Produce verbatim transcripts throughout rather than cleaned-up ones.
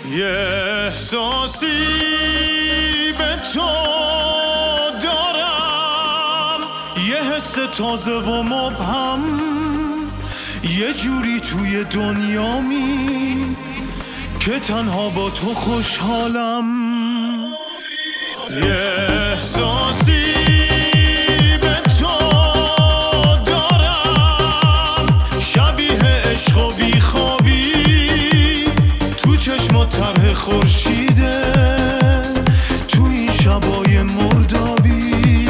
یه احساسی به تو دارم، یه حس تازه و مبهم، یه جوری توی دنیامی که تنها با تو خوشحالم. یه احساسی به تو دارم، شبیه عشق و بیخوابی، تو چشمات طرح خورشیده، تو این شبای مردابی.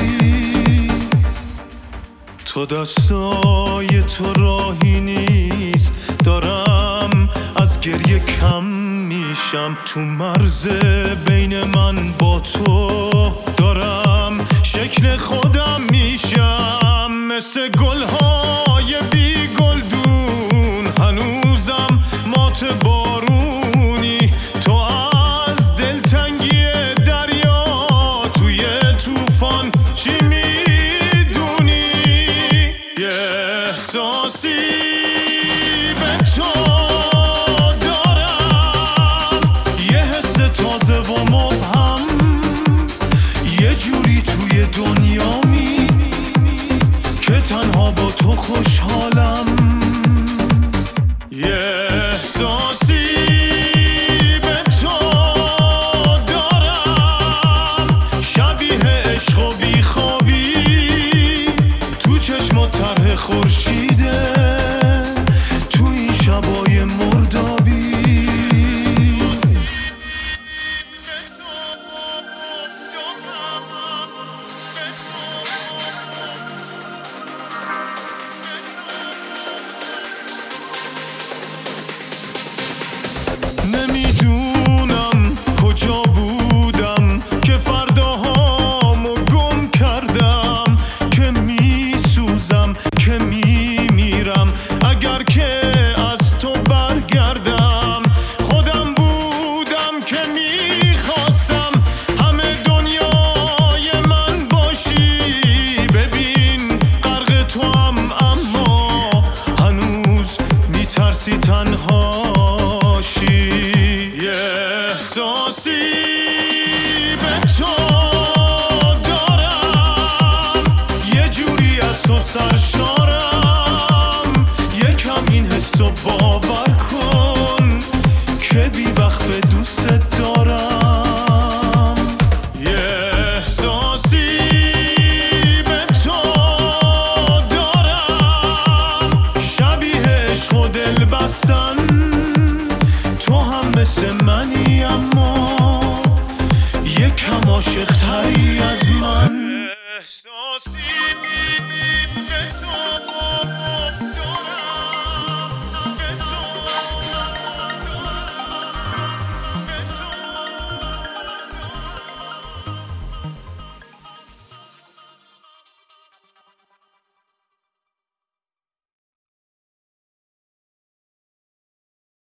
تو دستای تو راهی نیست، دارم از گریه کم میشم، تو مرز بین من با تو دارم شکل خودم میشم، مثل گلهای بی گلدون هنوزم مات بارونی. تو از دلتنگی دریا توی طوفان چی میدونی؟ یه احساسی به تو دارم، یه حس تازه و مبهم، یه جوری توی دنیامی که تنها با تو خوشحالم. یه احساسی به تو دارم، شبیه عشق و بیخوابی، تو چشمات طرح خورشیده، تو این شبای مردابی. نمیدونم کجا بودم که فرداهامو گم کردم، که میسوزم که میمیرم اگر که از تو برگردم. خودم بودم که میخواستم همه دنیای من باشی، ببین غرق تو هم اما هنوز میترسی تنهاشی. یه احساسی به تو دارم، یه جوری از تو سرشارم، یکم این حسو باور کن که بی وقفه دوست دارم. یه احساسی به تو دارم، شبیه عشق و دل بستن، تو هم مثل منی اما یکم عاشق تری از من. احساسی